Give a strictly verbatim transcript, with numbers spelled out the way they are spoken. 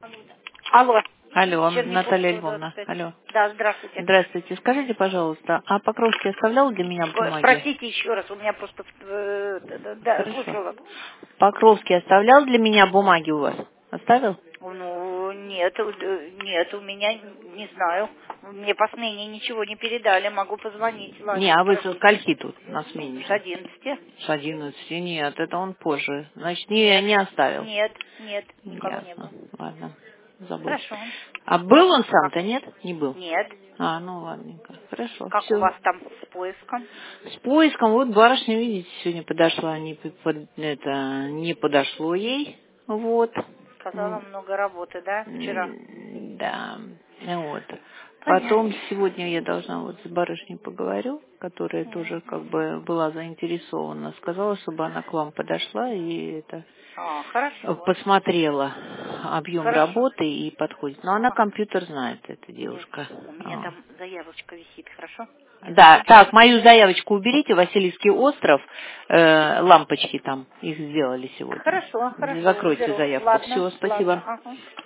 Алло. Алло, Черный Наталья пункт Львовна. двадцать пять. Алло. Да, здравствуйте. Здравствуйте. Скажите, пожалуйста, а Покровский оставлял для меня Ой, бумаги? Простите еще раз, у меня просто... э, да, да, да, Хорошо. слушаю вас. Покровский оставлял для меня бумаги у вас? Оставил? Ну, нет, э, нет, у меня, не знаю. Мне по смене ничего не передали, могу позвонить. Не, Ладно, а вы с спросить. скольки тут на смене? С одиннадцати? С одиннадцати. Нет, это он позже. Значит, не, Нет, не оставил. нет, нет, никого не Ясно. было. Ладно. Забудь. Хорошо. А был он сам-то, нет? Не был. Нет. А, ну ладненько. Хорошо. Как у Все. вас там с поиском? С поиском, вот барышня, видите, сегодня подошла, не, п- под- это, не подошло ей, вот. Сказала, М, много работы, да, вчера? м, Да, ну вот. Понятно. Потом сегодня я должна вот с барышней поговорю, которая тоже как Мгм. бы была заинтересована. Сказала, чтобы она к вам подошла и это А, э, хорошо. посмотрела объем Хорошо. работы и подходит. Но она Ага. компьютер знает, эта Есть. девушка. У меня А. там заявочка висит, хорошо? Не Да, забудьте. так, мою заявочку уберите, Васильевский остров, э, лампочки там, их сделали сегодня. Хорошо, хорошо, Закройте уберу. заявку. Ладно, Все, ладно. спасибо. Ага.